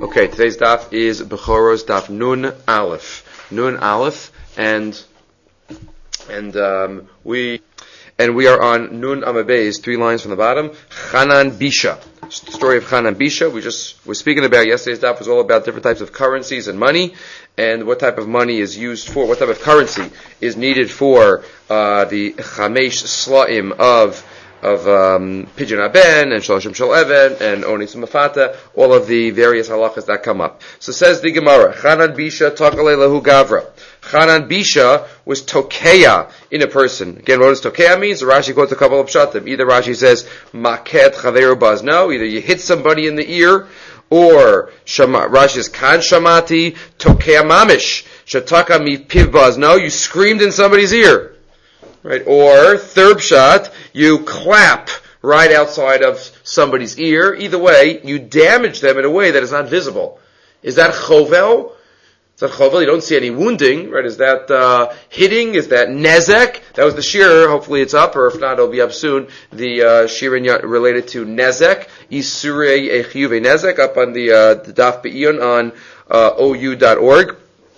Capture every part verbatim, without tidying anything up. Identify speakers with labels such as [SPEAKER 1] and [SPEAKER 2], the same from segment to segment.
[SPEAKER 1] Okay, today's daf is Bechoros daf Nun Aleph. Nun Aleph, and and um, we and we are on Nun Amabez, three lines from the bottom. Chanan Bisha, the story of Chanan Bisha. We just were speaking about yesterday's daf was all about different types of currencies and money, and what type of money is used for, what type of currency is needed for uh, the Chamesh Slaim of. of um, Pidyon Aben and Shloshim Shel Even and Onis Mafata, all of the various halachas that come up. So says the Gemara, Chanan Bisha Tokale Lahu Gavra. Chanan Bisha was Tokeya in a person. Again, what does Tokeya mean? So Rashi quotes a couple of pshatim. Either Rashi says, Maket Chaveru Bazno, either you hit somebody in the ear, or Shama, Rashi says, Kan Shamati Tokeya Mamish, Shataka Mi Piv Bazno, you screamed in somebody's ear. Right, or third shot, you clap right outside of somebody's ear. Either way, you damage them in a way that is not visible. Is that chovel? Is that chovel? You don't see any wounding, right? Is that uh, hitting? Is that nezek? That was the shir. Hopefully it's up, or if not, it'll be up soon. The uh, shir related to nezek, isurei echiyuve nezek, up on the, uh, the daf be'iyon on uh, O U dot org.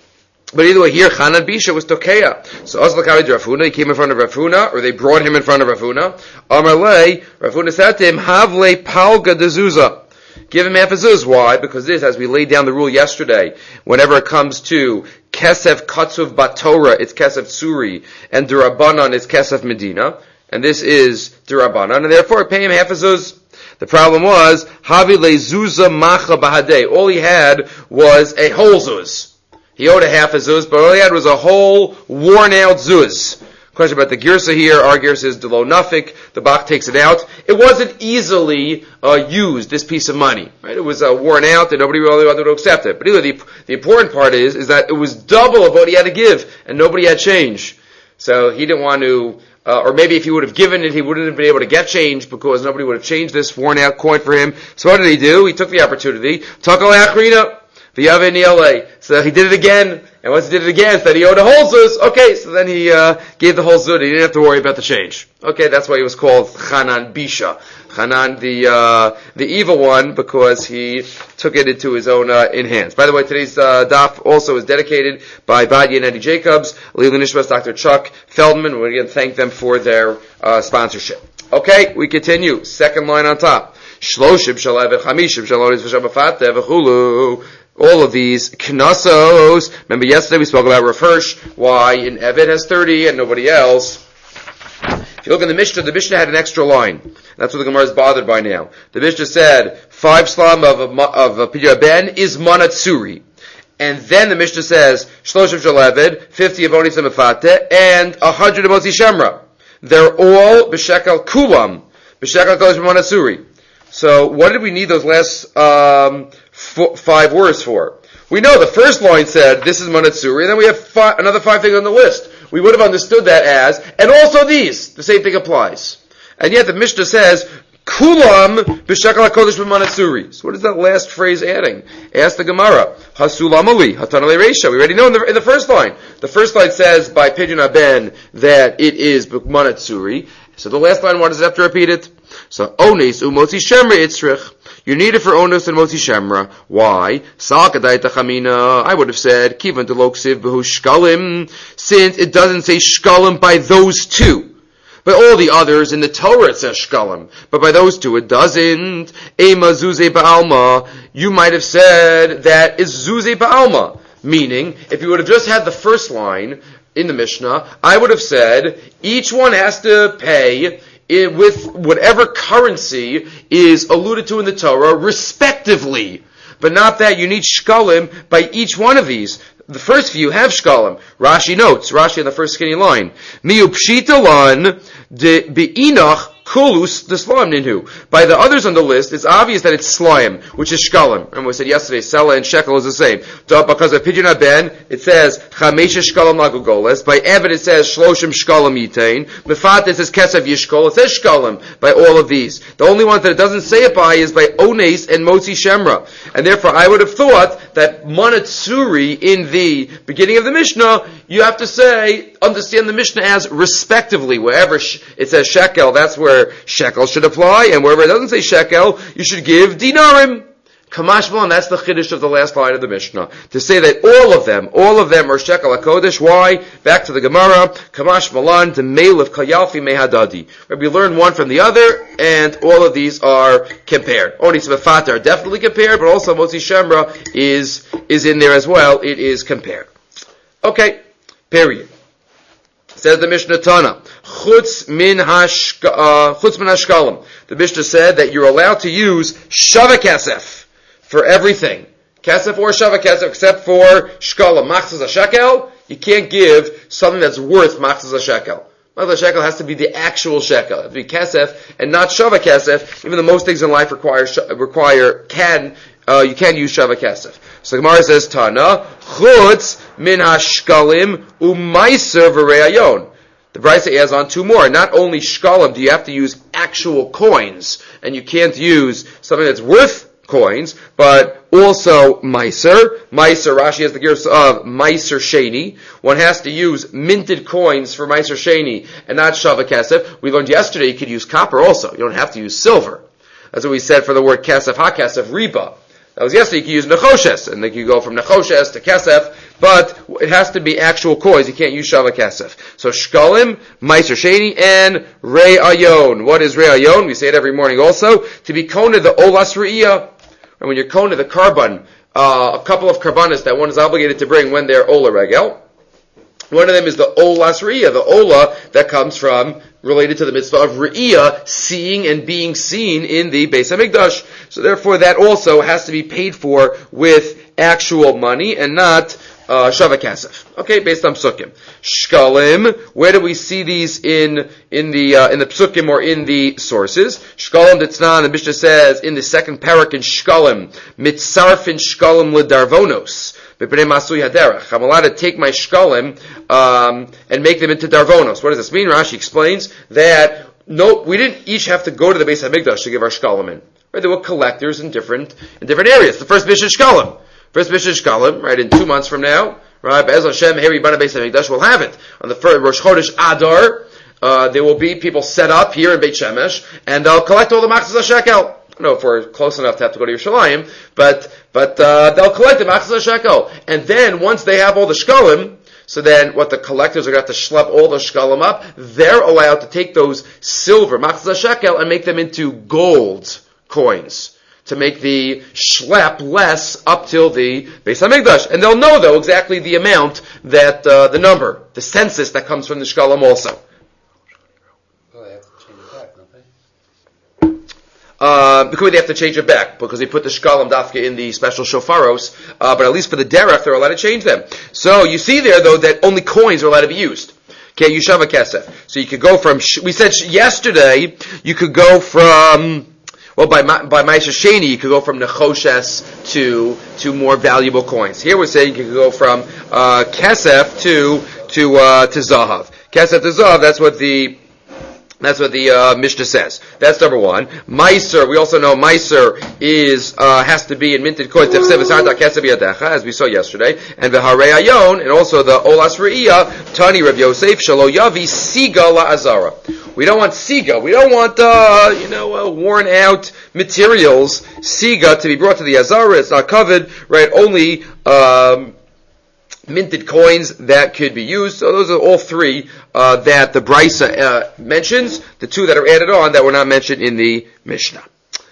[SPEAKER 1] But either way, here, Chanan Bisha was Tokeya. So, Oslakavid Rafuna, he came in front of Rafuna, or they brought him in front of Rafuna. Amarle, Rafuna said to him, Havle Palga de Zuzah. Give him half a zuz. Why? Because this, as we laid down the rule yesterday, whenever it comes to Kesef Katsuv Batorah, it's Kesef Tsuri, and Durabanan, it's Kesef Medina, and this is Durabanan, and therefore pay him half a zuz. The problem was, Havile Zuzah Macha Bahadeh. All he had was a whole zuz. He owed a half a zuz, but all he had was a whole worn-out zuz. Question about the girsa here. Our girsa is Delo Nafik. The Bach takes it out. It wasn't easily uh, used, this piece of money. Right? It was uh, worn out, and nobody really wanted to accept it. But anyway, the, the important part is, is that it was double of what he had to give, and nobody had change. So he didn't want to, uh, or maybe if he would have given it, he wouldn't have been able to get change, because nobody would have changed this worn-out coin for him. So what did he do? He took the opportunity. Takal Achrina. So he did it again, and once he did it again, so then he owed a whole zuz. Okay, so then he uh, gave the whole zuz. He didn't have to worry about the change. Okay, that's why he was called Chanan Bisha. Chanan, the uh, the evil one, because he took it into his own uh, in hands. By the way, today's uh, daf also is dedicated by Badia and Eddie Jacobs, Lila Nishmas, Doctor Chuck Feldman. We're going to thank them for their uh, sponsorship. Okay, we continue. Second line on top. Shloshim shalav chamishim shalonis v'shamafate v'chulu. All of these knasos. Remember yesterday we spoke about Refresh, why in Eved has thirty and nobody else. If you look in the Mishnah, the Mishnah had an extra line. That's what the Gemara is bothered by now. The Mishnah said, five slam of, of, of Pidyon Ben is Manatsuri. And then the Mishnah says, Shloshim shel Eved, fifty of Onis Mefate, and a hundred of Motzi Shemra. They're all B'shekel Kulam, B'shekel Kodesh Manatsuri. So what did we need those last um, f- five words for? We know the first line said, this is Manatsuri, and then we have fi- another five things on the list. We would have understood that as, and also these. The same thing applies. And yet the Mishnah says, Kulam b'shekel HaKodesh b'Manatsuri. So what is that last phrase adding? Ask the Gemara. Hasulam Ali, Hatanale Reisha. We already know in the, in the first line. The first line says by Pidyon Aben that it is b'Manatsuri. So the last line, what does it have to repeat it? So, Ones u'motzi shemra itzrich. You need it for Ones and motzi shemra. Why? Sa'akadai tachamina. I would have said, kivan deloksiv behu shkalim, since it doesn't say shkalim by those two. By all the others in the Torah it says shkalim, but by those two it doesn't. Ema zuze ba'alma. You might have said that is zuze ba'alma. Meaning, if you would have just had the first line in the Mishnah, I would have said, each one has to pay it with whatever currency is alluded to in the Torah, respectively. But not that you need shkalim by each one of these. The first few have shkalim. Rashi notes, Rashi in the first skinny line, Miu pshita lan de be'inach kulus the slime ninhu. By the others on the list, it's obvious that it's slime, which is shkalim. And we said yesterday, sela and shekel is the same. Because of Pidyon Aben, it says chamesha shkalim lagugoles. By Eved, it says shloshim shkalim yitain. Mefat, it says kesav yishkol. It says shkalim by all of these. The only one that it doesn't say it by is by Ones and Motzi Shemra. And therefore, I would have thought that Manatsuri in the beginning of the Mishnah, you have to say, understand the Mishnah as respectively. Wherever it says shekel, that's where shekel should apply, and wherever it doesn't say shekel, you should give dinarim. Kamash Malan, that's the chiddush of the last line of the Mishnah. To say that all of them, all of them are shekel hakodesh. Why? Back to the Gemara. Kamash Malan, the mail of Kayalfi mehadadi. We learn one from the other, and all of these are compared. Oni Sefat are definitely compared, but also Motzi Shemra is, is in there as well. It is compared. Okay. Period. Says the Mishnah Tana. Chutz min hashka, uh, chutz min hashkalim. The Mishnah said that you're allowed to use shava kesef for everything. Kesef or shava kesef, except for shkalim. Machzas a shekel, you can't give something that's worth machzas a shekel. Machzas a shekel has to be the actual shekel. It has to be kesef and not shava kesef, even though most things in life require, require, can, uh, you can use shava kesef. So Gemara says, Tana, chutz min hashkalim u'maiser v'reayon. The Brisa adds on two more. Not only shkalim do you have to use actual coins, and you can't use something that's worth coins, but also meiser. Meiser, Rashi has the gears of meiser sheni. One has to use minted coins for meiser sheni, and not shava kesef. We learned yesterday you could use copper also. You don't have to use silver. That's what we said for the word kesef, ha-kesef, riba. That was yesterday. You could use nechoshes, and then you go from nechoshes to kesef, but it has to be actual coins. You can't use shava kesef. So shkalim, meiser sheni, and rei ayon. What is rei ayon? We say it every morning also. To be kona the olas re'iyah. And when you're kona the carbon, uh, a couple of karbanas that one is obligated to bring when they're ola regel. One of them is the olas re'iyah, the ola that comes from, related to the mitzvah of re'iyah, seeing and being seen in the Beis HaMikdash. So therefore that also has to be paid for with actual money and not uh, shava kesef. Okay, based on psukim. Shkalim, where do we see these in in the uh, in the psukim or in the sources? Shkalim Ditznan, the Mishnah says in the second parak in Shkalim, mitzarfin shkalim ledarvonos. I'm allowed to take my shkalim um, and make them into darvonos. What does this mean? Rashi explains that no, we didn't each have to go to the Beis HaMikdash to give our shkalim in. Right? There were collectors in different in different areas. The first Mishnah shkalim, first Mishnah shkalim, right? In two months from now, right? Be'ez Hashem, Heri Bana Beis HaMikdash will have it on the first Rosh Chodesh Adar. Uh, there will be people set up here in Beit Shemesh, and they'll collect all the machzas shekel. I don't know if we're close enough to have to go to Yerushalayim, but but uh, they'll collect the machzas shekel, and then once they have all the shkalim, so then what the collectors are going to have to schlep all the shkalim up, they're allowed to take those silver machzas shekel and make them into gold coins to make the schlep less up till the Beis HaMikdash, and they'll know though exactly the amount that uh, the number, the census that comes from the shkalim also. Uh, because they have to change it back, because they put the shkalim dafka in the special shofaros, uh, but at least for the derech, they're allowed to change them. So, you see there, though, that only coins are allowed to be used. Okay, you shava kesef. So you could go from, we said yesterday, you could go from, well, by by Ma'aseh Sheni, you could go from nechoshes to, to more valuable coins. Here we're saying you could go from, uh, kesef to, to, uh, to zahav. Kesef to zahav, that's what the, That's what the uh, Mishnah says. That's number one. Meiser, we also know Meiser is uh, has to be in minted coins, as we saw yesterday. And the Harei Ayon, and also the Olas Re'iyah, Tani Rav Yosef, Shalo Yavi, Siga La'azara. We don't want Siga. We don't want, uh, you know, uh, worn out materials, Siga, to be brought to the Azara. It's not covered, right? Only, um, minted coins that could be used. So those are all three uh, that the Brisa uh, mentions. The two that are added on that were not mentioned in the Mishnah.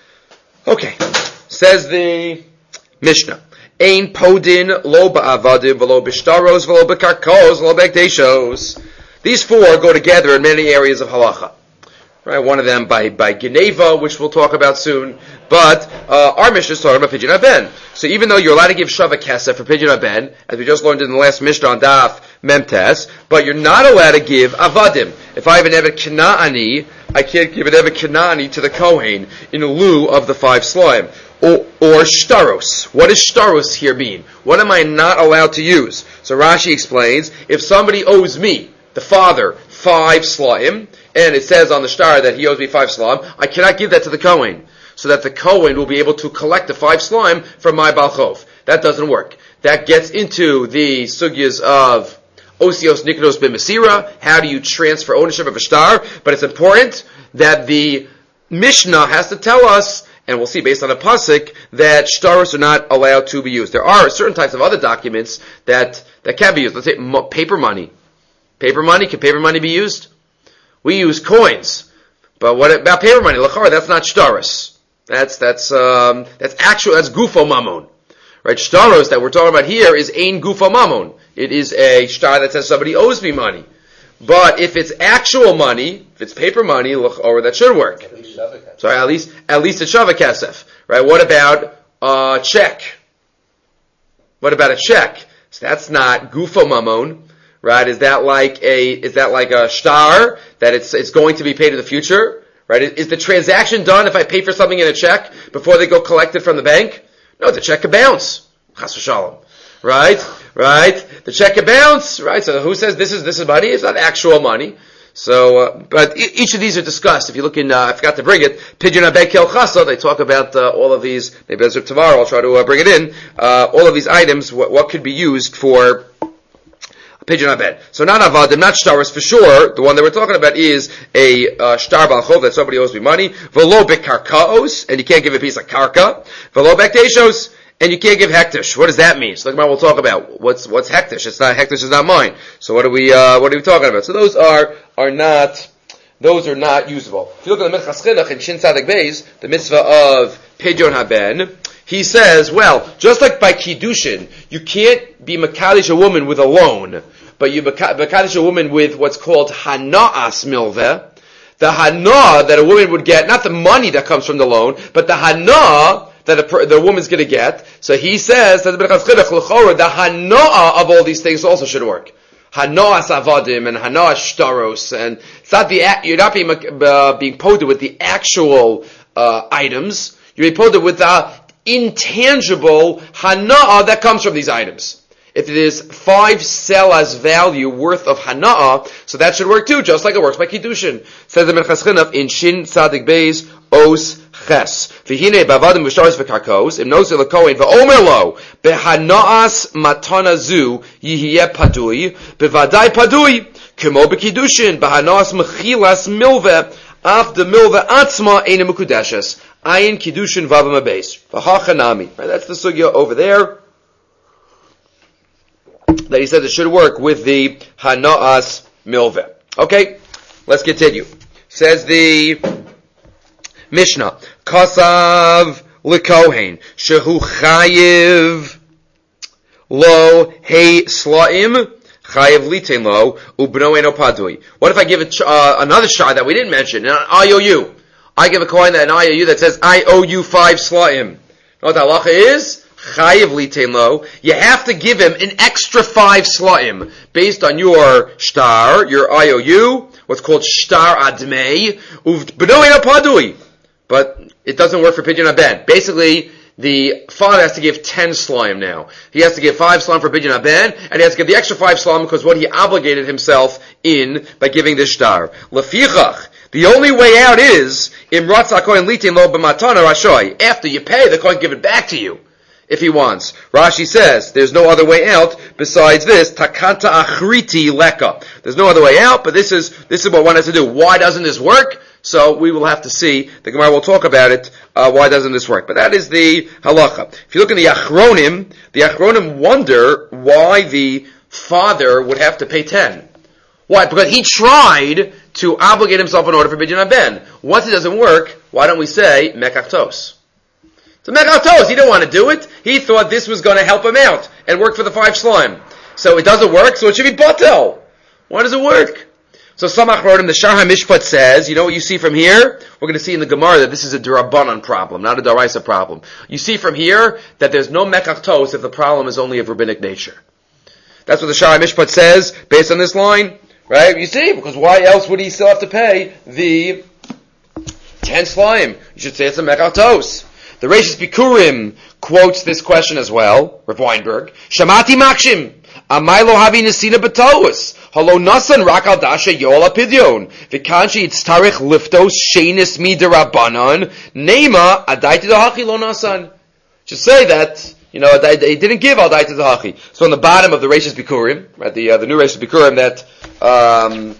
[SPEAKER 1] Okay, says the Mishnah. Ein podin lo ba'avadim v'lo b'shtaros v'lo b'karkos v'lo b'ekdeshos. These four go together in many areas of halacha. Right, one of them by by Geneva, which we'll talk about soon. But uh, our Mishnah is talking about Pidyon Haben. So even though you're allowed to give Shava Kesef for Pidyon Haben, as we just learned in the last Mishnah on Daf Memtes, but you're not allowed to give Avadim. If I have an Evet Kena'ani, I can't give an Evet Kena'ani to the Kohen in lieu of the five Slaim. Or, or Shtaros. What does Shtaros here mean? What am I not allowed to use? So Rashi explains, if somebody owes me, the father, five Slaim, and it says on the star that he owes me five Slaim, I cannot give that to the Kohen, so that the Kohen will be able to collect the five Slaim from my Balchov. That doesn't work. That gets into the sugyas of Osios Niknos B'Masira. How do you transfer ownership of a star? But it's important that the Mishnah has to tell us And we'll see based on a pasuk that shtaros are not allowed to be used. There are certain types of other documents that, that can be used. Let's say mo- paper money. Paper money, can paper money be used? We use coins. But what about paper money? L'chara, that's not shtaros. That's, that's, um, that's actual, that's gufo mamon. Right? Shtaros that we're talking about here is ein gufo mamon. It is a shtar that says somebody owes me money. But if it's actual money, if it's paper money, or that should work. Sorry, at least at least it's shava kesef, right? What about a check? What about a check? So that's not gufo mamon, right? Is that like a is that like a shtar that it's it's going to be paid in the future, right? Is the transaction done if I pay for something in a check before they go collect it from the bank? No, the check could bounce. Chas v'shalom. Right? Right? The check could bounce, right? So who says this is, this is money? It's not actual money. So, uh, but e- each of these are discussed. If you look in, uh, I forgot to bring it, Pidyon Abed Kel Chasa, they talk about, uh, all of these, maybe as of tomorrow I'll try to uh, bring it in, uh, all of these items, what, what could be used for Pidyon Abed. So not avadim, not shtaros for sure. The one that we're talking about is a, uh, shtar balchov, that somebody owes me money. Velo bekarkaos, and you can't give a piece of karka. Velo bekteshos, and you can't give hektish. What does that mean? So, like, we'll talk about what's what's hektish. It's not hektish is not mine. So, what are we uh, what are we talking about? So, those are are not those are not usable. If you look at the Minchas Chinuch in Shin Tzadik Beis, the mitzvah of Pidyon Haben, he says, well, just like by kiddushin, you can't be mekadosh a woman with a loan, but you mekadosh a woman with what's called hana'as milveh. The hana that a woman would get, not the money that comes from the loan, but the hana that a, the woman's going to get. So he says that the the hana'ah of all these things also should work. Hana'as avadim and hana'as shtaros, and it's not the you're not being uh, being poded with the actual uh, items. You're being poded with the intangible hana'ah that comes from these items. If it is five selas value worth of hana'ah, so that should work too, just like it works by kiddushin. Says the Minchas Chinuch in Shin Tzadik Beis Os Ches. V'hine bavadim v'shtaros v'karkos im noser l'kohen v'omer lo behana'as matana zu yihiyeh padui bevadai padui kemo b'kiddushin behana'as mechilas milveh af de milveh atzma eine mekudeshes ayin kiddushin vavam abeis v'hachanami. Right, that's the sugya over there, that he says it should work with the hana'as milveh. Okay, let's continue. Says the Mishnah, Kasav lekohen shehu chayiv lo hey slaim chayiv litain lo ubno eno padui. What if I give it uh, another shah that we didn't mention, an I O U? I give a coin that an I O U that says I owe you five slaim. You know what the halacha is? Chayiv litain lo. You have to give him an extra five slaim based on your shtar, your I O U, what's called shtar admei ubno eno padui. But it doesn't work for Pidyon Haben. Basically, the father has to give ten slaim now. He has to give five slaim for Pidyon Haben, and he has to give the extra five slaim because what he obligated himself in by giving this shtar. Lefichach, the only way out is imratz hakohen litin lo b'matana rashoy. After you pay, the coin give it back to you if he wants. Rashi says there's no other way out besides this. Takanta achriti leka. There's no other way out, but this is this is what one has to do. Why doesn't this work? So we will have to see. The Gemara will talk about it. Uh, why doesn't this work? But that is the halacha. If you look in the Achronim, the Achronim wonder why the father would have to pay ten. Why? Because he tried to obligate himself in order for Pidyon Haben. Once it doesn't work, why don't we say mekachtos? So mekachtos, he didn't want to do it. He thought this was going to help him out and work for the five slime. So it doesn't work, so it should be batel. Why does it work? So some Achronim, the Shar HaMishpat says, you know what you see from here? We're going to see in the Gemara that this is a Durabanan problem, not a Daraisa problem. You see from here that there's no mekachtos if the problem is only of rabbinic nature. That's what the Shar HaMishpat says, based on this line. Right? You see? Because why else would he still have to pay the ten slime? You should say it's a mekachtos. The Reishis Bikurim quotes this question as well, Rav Weinberg. Shamati makshim. Amai lo havi nesina b'tous. Halo nasan rak al dasha yola pidyon. V'kanshi yitztarich liftos shenis midarabanan. Nema adaiti dahachi lo nasan. Just say that, you know, he didn't give al daiti dahachi. So on the bottom of the Reishis Bikurim, right, the, uh, the new Reishis Bikurim that, um,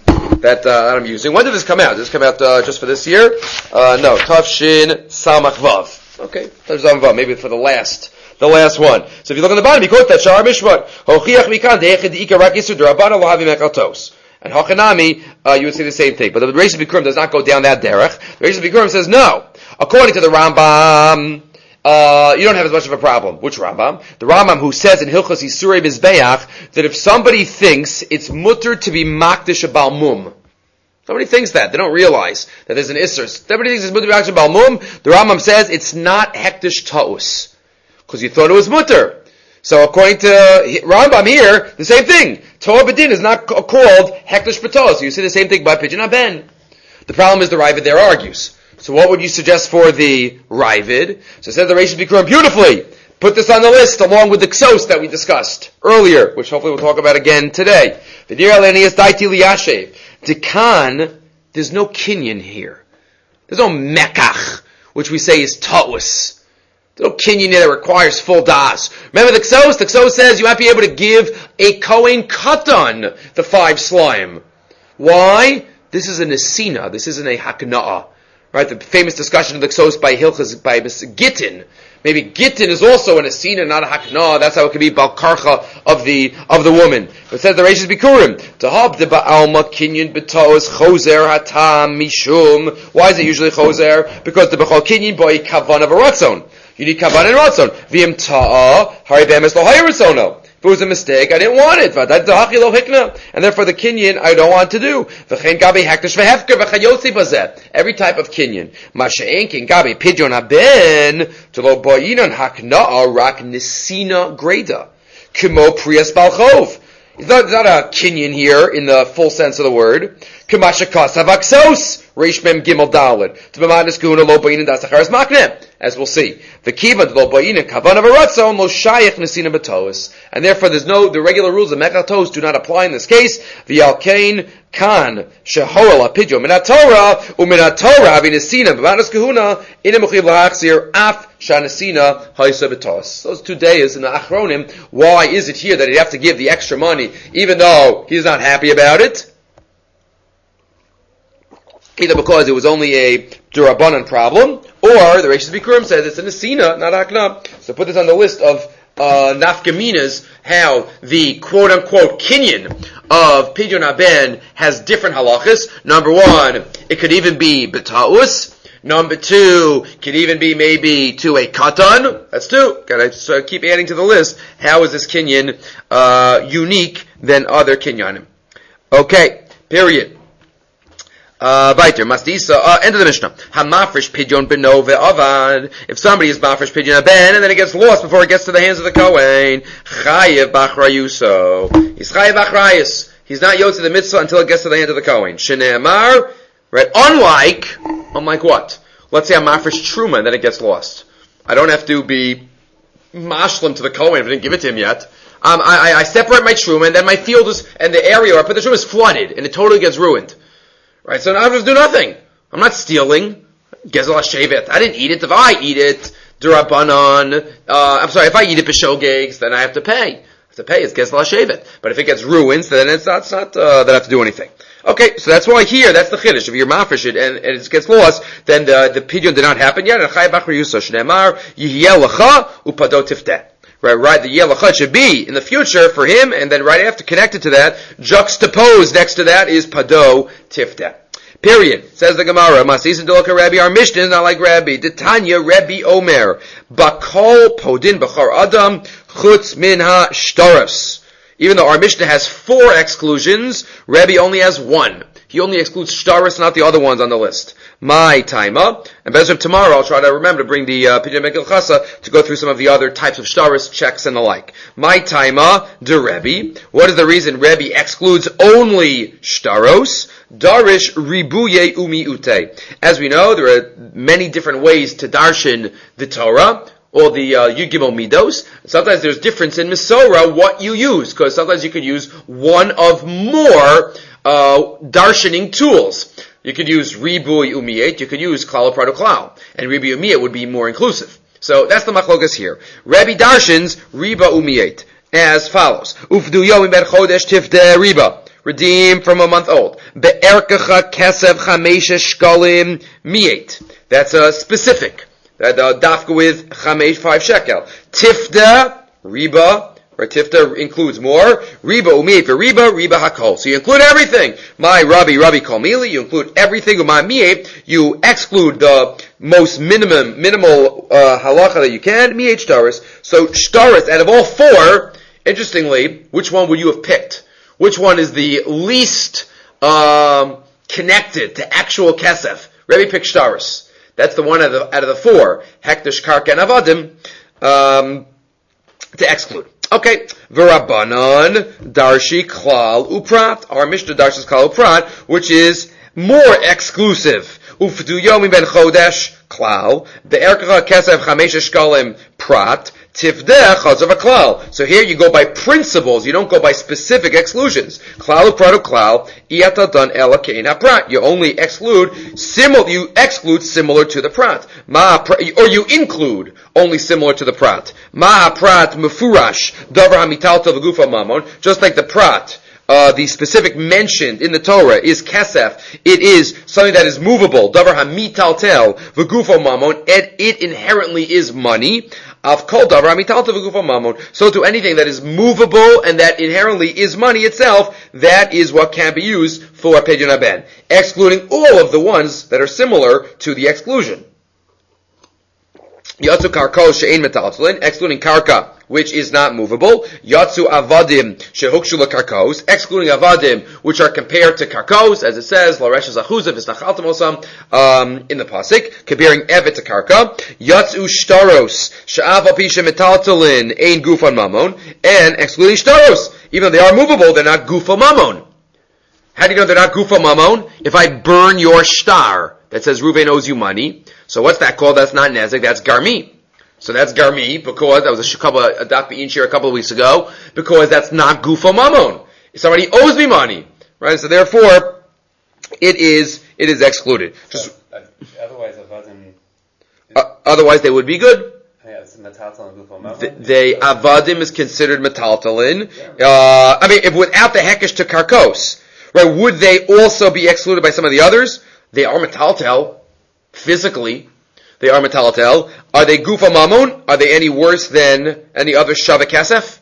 [SPEAKER 1] that, uh, that I'm using. When did this come out? Did this come out uh, just for this year? Uh, no, Tavshin Samach Vav. Okay, Tavshin Vav, maybe for the last, the last one. So if you look on the bottom, you quote that Shar Mishpat. Hochiach mikan de'echad de'ika rak yisur d'rabbanan lo havim echaltos. And Hachanami, uh, you would say the same thing. But the Reish Bikurim does not go down that derech. The Reish Bikurim says, no. According to the Rambam, uh, you don't have as much of a problem. Which Rambam? The Rambam who says in Hilchos Yisurei Mizbeach that if somebody thinks it's mutter to be makdish a balmum, somebody thinks that. They don't realize that there's an isser. Somebody thinks it's mutter to be makdish a balmum. The Rambam says it's not hektish ta'us. Because you thought it was mutter. So according to Rambam here, the same thing. Torah B'din is not called Hektish B'Tos. You see the same thing by Pidyon Haben. The problem is the Ravid there argues. So what would you suggest for the Ravid? So it says the Reish Bikurim beautifully. Put this on the list along with the Ksos that we discussed earlier, which hopefully we'll talk about again today. V'dir alenias daiti liyashev. Dekan, there's no kinyan here. There's no mekach, which we say is ta'us. There's no kinyan that requires full das. Remember the Ksos? The Ksos says you might be able to give a Kohen Katan the five slime. Why? This is a Nesina. This isn't a Hakna'ah. Right? The famous discussion of the Ksos by Hilchas, by Gittin. Maybe Gittin is also an Nesina, not a Hakna'ah. That's how it could be Balkarcha of the, of the woman. It says the Reish Bikurim. Tahab de ba'alma kinyan b'toz chozer hatam mishum. Why is it usually chozer? Because the b'chol kinyan boy kavan of a ratzon. You need kavan and ratzon. V'im ta'a hari be'emes lo hayrasono. If it was a mistake, I didn't want it. And therefore the kinyan I don't want to do. Every type of kinyan. Masha'enkin gabi pidyon haben to lo boyinon hakna'a rak nisina greda. Kimo priyas balchov. It's not, it's not a kinyan here in the full sense of the word. Kamashakos havaksos. Reish mem gimel dalid. To b'madnis kuhuna lo boyin das acharis makne. As we'll see. The kivan lo boyin kavan of a ratzon lo shayach nesina b'tois. And therefore there's no, the regular rules of mekatos do not apply in this case. V'yalkein kan shehoel apidyo minat Torah u'minat Torah avi nesina b'madnis kuhuna ina mechiv lahachzir af shanesina haisa b'tos. Those two days in the achronim, why is it here that he'd have to give the extra money even though he's not happy about it? Either because it was only a Durabanan problem, or the Reish Bikurim says it's a Nesina, not Hakna. So put this on the list of uh, nafkaminas, how the quote-unquote kinyan of Pidyon Haben has different halachas. Number one, it could even be B'ta'us. Number two, could even be maybe to a katan. That's two. Gotta so keep adding to the list. How is this kinyan uh, unique than other kinyanim? Okay, period. Uh, weiter, Masdisa, uh, end of the Mishnah. Hamafresh pidyon beno ve'avad. If somebody is mafresh pidyon haben, and then it gets lost before it gets to the hands of the Kohen, chayev b'achrayuso. He's chayev b'achrayus. He's not yotze the mitzvah until it gets to the hands of the Kohen. Shne'emar, right? Unlike, unlike what? Let's say I'm mafresh truma, and then it gets lost. I don't have to be mashlim to the Kohen if I didn't give it to him yet. Um, I, I, I separate my truma, and then my field is, and the area where I put the truma is flooded, and it totally gets ruined. Right, so now I just do nothing. I'm not stealing. Gezel HaShevet. I didn't eat it. If I eat it, Durabanan, uh, I'm sorry, if I eat it B'shogegs, then I have to pay. I have to pay, it's Gezel HaShevet. But if it gets ruined, then it's not, it's not uh, that I have to do anything. Okay, so that's why here, that's the chiddush. If you're mafresh it and, and it gets lost, then the, the pidyon did not happen yet. And Chay Bachar Yusah Shneimar, Yihyeh Lecha, Upado Tifteh. Right, right, the Yelachot should be in the future for him, and then right after, connected to that, juxtaposed next to that is Pado Tifteh. Period. Says the Gemara, Masis Dolka Rabbi, our Mishnah is not like Rabbi. Tanya Rabbi Omer, Bakol Podin Bachar Adam, Chutz Minha Shtaras. Even though our Mishnah has four exclusions, Rabbi only has one. He only excludes Shtaras, not the other ones on the list. My taima, and Bezrim tomorrow I'll try to remember to bring the uh, Pidyon Megil Chasa to go through some of the other types of Shtaras, checks, and the like. My taima, de Rebbe. What is the reason Rebbe excludes only Shtaros? Darish ribuye umi ute. As we know, there are many different ways to darshan the Torah, or the uh, Yud Gimel Midos. Sometimes there's difference in Mesorah what you use, because sometimes you could use one of more uh darshaning tools. You could use Ribuy Umiyet, you could use Klal Prado Klal, and Ribuy Umiyet would be more inclusive. So that's the machlokas here. Rabbi darshans Riba Umiyet as follows. Ufdu Yom Iber Chodesh Tifte Riba. redeemed from a month old. Be'erkecha kesev chamesha shkalim miet. That's a specific. That uh, dafka with chamesh, five shekel. Tifda, riba, right? Tifta includes more. Riba umiet for riba, riba hakol. So you include everything. My Rabbi, Rabbi Kalmili, you include everything. Uma miet, you exclude the most minimum, minimal uh, halacha that you can. Miet shtaris. So shtaris, out of all four, interestingly, which one would you have picked? Which one is the least um, connected to actual kesef? Rabbi picked shtaris. That's the one out of the, out of the four. Hekdesh, karka, and avadim um, to exclude. Okay, v'rabbanan darshi klal uprat. Our Mishnah darshis klal uprat, which is more exclusive. Ufdu yomi ben chodesh klal. Be'erkecha kesef chamesh shkalim prat. Tifdeh chazav klal. So here you go by principles. You don't go by specific exclusions. Klal uprat klal. Iyata dan ela kein haprat. You only exclude similar. You exclude similar to the prat. Ma or you include only similar to the prat. Ma prat mefurash davar hamitalta v'gufa mamon. Just like the prat. Uh, the specific mentioned in the Torah is kesef. It is something that is movable. Davar hamitaltel v'gufa mamon. It, it inherently is money. Of kol davar hamitaltel v'gufa mamon. So to anything that is movable and that inherently is money itself, that is what can be used for pidyon haben, excluding all of the ones that are similar to the exclusion. Yatsu karkos she'ein metaltelin, excluding karka, which is not movable. Yatsu avadim shehukshu karkos, excluding avadim, which are compared to karkos, as it says, lareshes achuzav isnachaltem osam, um, in the pasuk, comparing evet to karka. Yatsu shtaros she'av apisha metaltelin ein gufan mamon, and excluding shtaros, even though they are movable, they're not gufa mamon. How do you know they're not gufa mamon? If I burn your shtar that says Reuven owes you money, so what's that called? That's not nezek, that's garmi. So that's garmi, because that was a couple a dak be'in shir a couple of weeks ago, because that's not gufa mamon. Somebody owes me money, right? So therefore, it is it is excluded. Just,
[SPEAKER 2] so, uh, otherwise, avadim.
[SPEAKER 1] Uh, otherwise, they would be good.
[SPEAKER 2] Yeah, it's metaltalin gufa mamon.
[SPEAKER 1] The, they avadim is considered metaltalin. Uh, I mean, if without the hekesh to karkos, right? Would they also be excluded by some of the others? They are metaltel, physically. They are metaltel. Are they gufa mamon? Are they any worse than any other shava kesef?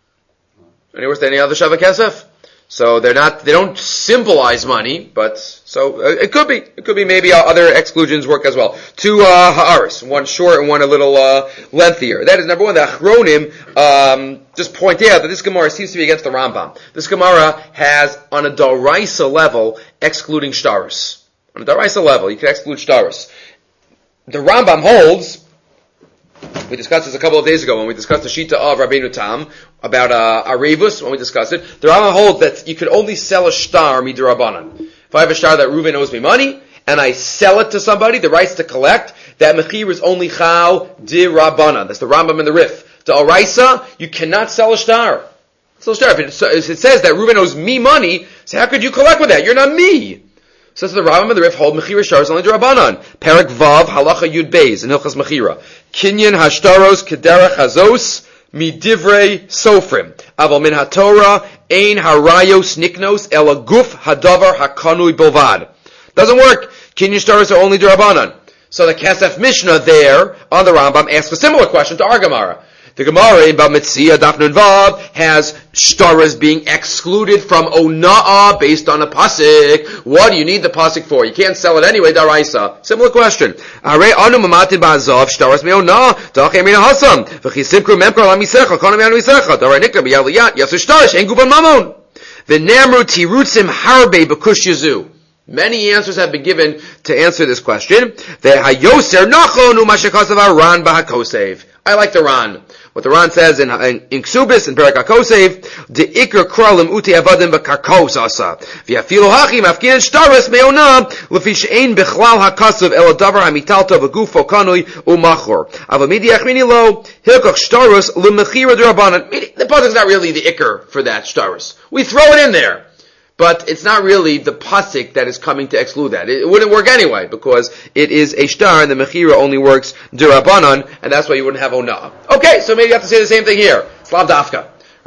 [SPEAKER 1] Any worse than any other shava kesef? So they're not, they don't symbolize money, but, so, uh, it could be. It could be maybe uh, other exclusions work as well. Two, uh, ha'aris. One short and one a little, uh, lengthier. That is number one. The achronim, um, just point out that this Gemara seems to be against the Rambam. This Gemara has, on a daraisa level, excluding shtaris. On a daraisa level, you can exclude shtaris. The Rambam holds, we discussed this a couple of days ago when we discussed the Shita of Rabbeinu Tam about uh, Arevus, when we discussed it. The Rambam holds that you could only sell a shtar midrabanan. If I have a shtar that Reuven owes me money, and I sell it to somebody, the rights to collect, that mechir is only chal dirabanan. That's the Rambam in the Rif. The Araisa, you cannot sell a shtar. Sell a shtar. If it, if it says that Reuven owes me money, so how could you collect with that? You're not me. So that's the Rambam and the Rif hold Mechira Shtaros only Durabanan. Perak Vav Halacha Yud Beis in Hilchas Mechira. Kinyan Hashtaros Kederach Hazos Midivrei Sofrim. Aval Min HaTorah Ein Harayos Niknos Ela Guf Hadavar Hakanui Bilvad. Doesn't work. Kinyan Shtaros are only Durabanan. So the Kesef Mishnah there on the Rambam asks a similar question to our Gemara. The Gemara in Bab Metzia, Daf Nun Vav, has shtaras being excluded from ona'ah based on a pasuk. What do you need the pasuk for? You can't sell it anyway, daraisa. Similar question. Are anu mamatin ba'azav shtaras me'ona'ah da'achem min hasam v'chisimkru memkar lamisecha kono me'anu misecha da'ar nikra b'yaliyat yasu shtaras en guban mamon v'nemru tirutzim harbe b'kush yazu. Many answers have been given to answer this question. The hayoser nachonu mashakasav aran b'hakosev. I like the Ran. What the Ran says in, in, in Ksubis, in Perak HaKosev, the Iker Kralim Uti Avadim B'Karkos Asa. V'yafilu Hachim Afkin Shtaras Me'onah, L'fi She'ein B'chlal HaKasav El Davar HaMitalta V'Gufo Kanui U'Machor. Avamidi Achmini Lo, Hilkach Shtaras L'Mechira D'Rabanan. The pasuk is not really the Iker for that Shtaras. We throw it in there. But it's not really the pasuk that is coming to exclude that. It, it wouldn't work anyway, because it is a shtar, and the mechira only works durabanan, and that's why you wouldn't have ona'ah. Okay, so maybe you have to say the same thing here. Slav dafka.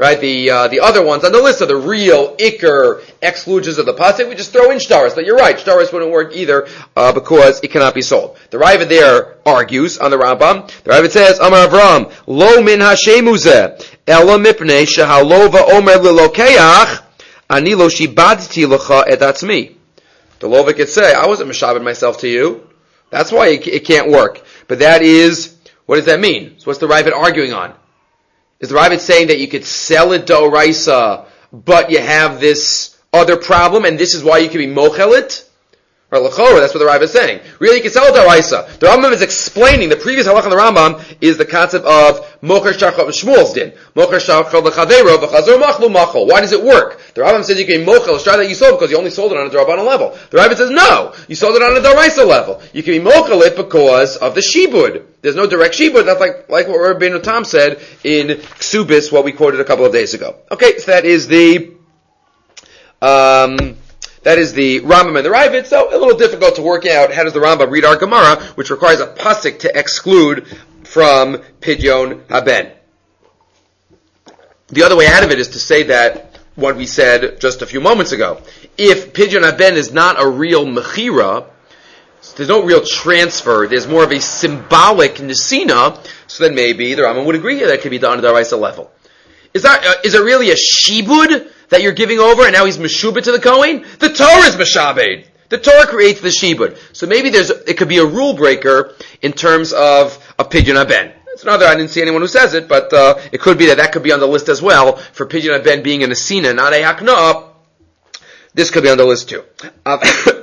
[SPEAKER 1] right? The uh, the other ones on the list are the real Iker exclusions of the pasuk. We just throw in shtaris, but you're right, shtaris wouldn't work either uh, because it cannot be sold. The Ravid there argues on the Rambam. The Ravid says, Amar Avram, Lo min hashemuzeh, ela mipnei shehalova omer lilokeach, ani lo shibadti lecha et atzmi. The Lova could say, I wasn't mishabed myself to you. That's why it, it can't work. But that is, what does that mean? So what's the Ravid arguing on? Is the Ravid saying that you could sell it d'oraisa, but you have this other problem, and this is why you can be mochel it? Or l'chora, that's what the Ravid is saying. Really, you can sell it d'oraisa. The Rambam is explaining, the previous halach on the Rambam is the concept of mocher shachar Shmuel's din. Mocher shachar l'chaveiro v'chazor machlu machol. Why does it work? The Rambam says you can be mochel, shtar that you sold because you only sold it on a d'rabbanan level. The Ravid says no, you sold it on a d'oraisa level. You can be mochel it because of the shibud. There's no direct shibud. That's like, like what Rabbeinu Tam said in Ksubis, what we quoted a couple of days ago. Okay, so that is the, um, that is the Rambam and the Ravid. So a little difficult to work out how does the Rambam read our Gemara, which requires a pasuk to exclude from Pidyon Haben. The other way out of it is to say that what we said just a few moments ago. If Pidyon Haben is not a real mechira, so there's no real transfer, there's more of a symbolic nesina, so then maybe the Rambam would agree that it could be done at the Raisa level. Is that, uh, is it really a shibud that you're giving over and now he's meshubed to the Kohen? The Torah is meshabed. The Torah creates the shibud. So maybe there's, it could be a rule breaker in terms of a Pidyon Haben. It's another, I didn't see anyone who says it, but, uh, it could be that that could be on the list as well, for Pidyon Haben being a nesina, not a hakna. This could be on the list too. Uh,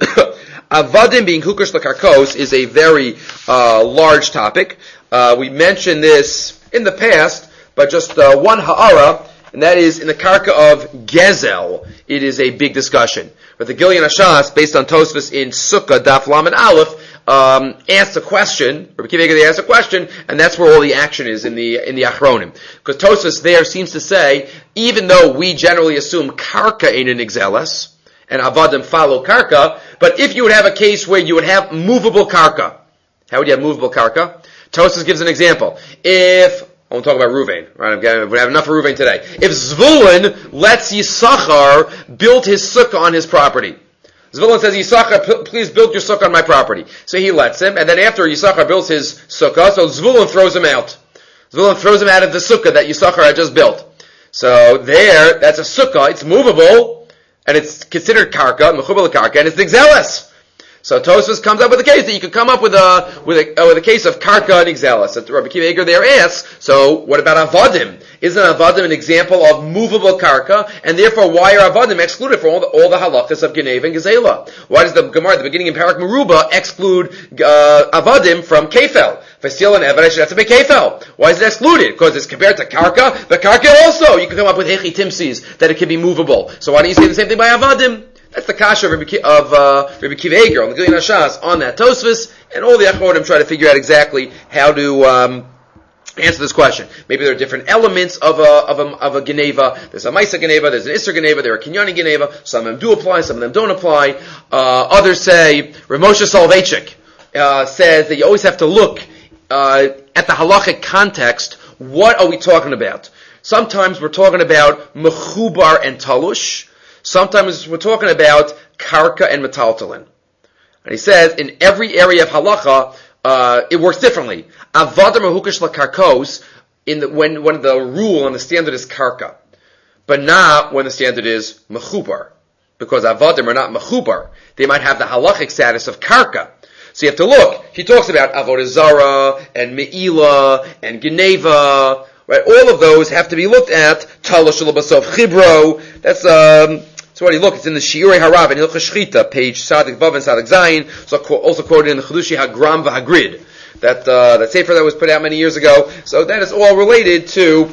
[SPEAKER 1] Avadim being hukash l'karkos is a very uh, large topic. Uh, we mentioned this in the past, but just uh, one ha'ara, and that is in the karka of Gezel. It is a big discussion. But the Gilyon Hashas, based on Tosfos in Sukkah, Daf Lamed Aleph, um, asked a question. Rabbi Akiva Eiger asked a question, and that's where all the action is in the in the Achronim. Because Tosfos there seems to say, even though we generally assume karka ain't an exelis, and avadim follow karka, but if you would have a case where you would have movable karka, how would you have movable karka? Tosfos gives an example. If, I won't talk about Ruvain, right? I'm gonna, we have enough for Ruvain today. If Zvulun lets Yisachar build his sukkah on his property, Zvulun says, Yisachar, please build your sukkah on my property. So he lets him, and then after Yisachar builds his sukkah, so Zvulun throws him out. Zvulun throws him out of the sukkah that Yisachar had just built. So there, that's a sukkah, it's movable, and it's considered karka, mechubal karka, and it's nixelis. So Tosfos comes up with a case that you could come up with a with a, uh, with a case of karka and nixelis. So Rabbi Akiva Eiger there asks, so what about avadim? Isn't avadim an example of movable karka, and therefore why are avadim excluded from all the, all the halachas of Geneva and Gezela? Why does the Gemara at the beginning in Parak Meruba exclude uh, avadim from kefel? Vasil and Eved, that's a big kefel. Why is it excluded? Because it's compared to karka. The karka also, you can come up with hechi timsis, that it can be movable. So why don't you say the same thing by avadim? That's the kasha of Rabbi, of, uh, Rabbi Akiva Eiger on the Gilyon Hashas on that Tosfos, and all the Achronim try to figure out exactly how to um, answer this question. Maybe there are different elements of a of a, of a Geneva. There's a Maisa Geneva, there's an Isser Geneva, there are Kinyani Geneva. Some of them do apply, some of them don't apply. Uh, others say, Ramosha Soloveitchik uh, says that you always have to look uh, at the halachic context. What are we talking about? Sometimes we're talking about mechubar and talush. Sometimes we're talking about karka and metaltalin. And he says, in every area of halacha, uh, it works differently. Avadim or hukash lakarkos, in the, when, when the rule and the standard is karka. But not when the standard is mechubar. Because avadim are not mechubar. They might have the halachic status of karka. So you have to look. He talks about avodah zara, and me'ilah, and geneva. Right, all of those have to be looked at. Talash l'basov chibro. That's um. So what do you look? It's in the Shiurei Harav in Hilchos Shchita, page Sadik Vav and Sadik Zayin. So also quoted in the Chedushi Hagram v'Hagrid. That uh, that sefer that was put out many years ago. So that is all related to